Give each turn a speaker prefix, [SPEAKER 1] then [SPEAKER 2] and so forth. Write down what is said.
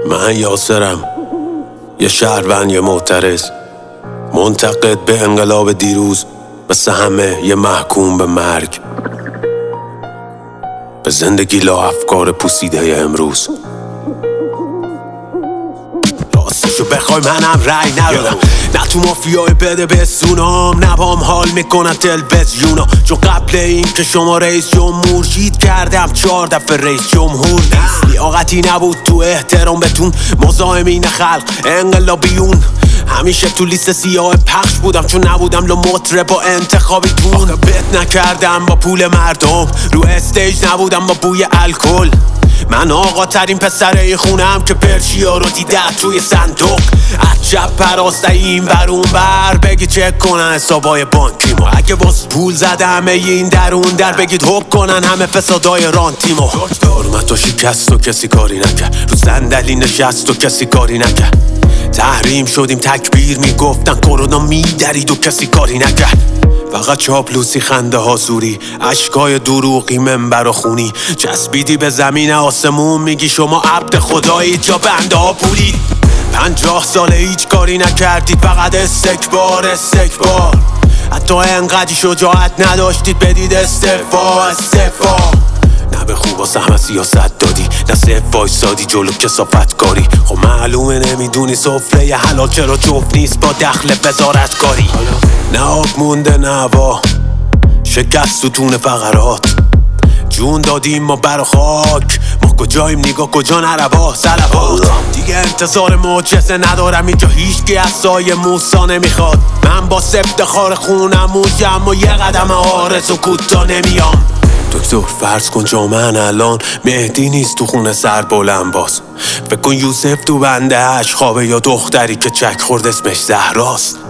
[SPEAKER 1] من یاسرم، یه شهروند، یه معترض، منتقد به انقلاب دیروز، مثل همه یه محکوم به مرگ، به زندگی لا افکار پوسیده امروز. راستشو بخوای منم رای ندادم، نه تو مافیای بده بسونام، نه بام حال میکنن تلویزیونا، چون قبل این که شما رئیس جمهور شید کردم 4 دفعه رئیس جمهور. لیاقتی نبود تو احترام بتون، مزاحمین خلق انقلابیون، همیشه تو لیست سیاه پخش بودم چون نبودم لو مطرب با انتخابیتون. آخه بت نکردم با پول مردم، رو استیج نبودم با بوی الکل. من آقا ترین پسره خونم که پرشیا رو دیده توی صندوق. عجب پراسته این بر اون بر، بگی چک کنن حسابای بانکیمو. اگه باز پول زده همه این درون در، بگید حب کنن همه فسادای رانتیمو. حرمت و شکست و کسی کاری نکرد، رو صندلی نشست و کسی کاری نکرد. تحریم شدیم تکبیر میگفتن، کرونا میدرید و کسی کاری نکرد. فقط چاپلوسی، خنده ها زوری، اشکای دروغی، منبر و خونی. چسبیدی به زمین آسمون، میگی شما عبد خدایید یا بنده ها پولید. 50 ساله هیچ کاری نکردید، فقط استکبار. حتی انقدی شجاعت نداشتید بدید استعفا. نه به خوبا سهم سیاست دادی، نه صف وایسادی جلو کثافت کاری. خب معلومه نمیدونی سفره ی حلال چرا جفت نیست با دخل وزارتکاری. نه آب مونده نه هوا، شکست تو تون فقرات. جون دادیم ما بر خاک، ما کجاییم نگاه کجا نروا صلوات. دیگه انتظار معجزه ندارم، اینجا هیچکی از سایه موسا نمیخواد. من با افتخار خونم موجم و یه قدم آرزو کوتا نمیام. دکتر فرض کن جامعن الان مهدی نیست تو خونه سر بلند باز. فکر کن یوسف تو بنده اش خوابه، یا دختری که چک خورد اسمش زهراست.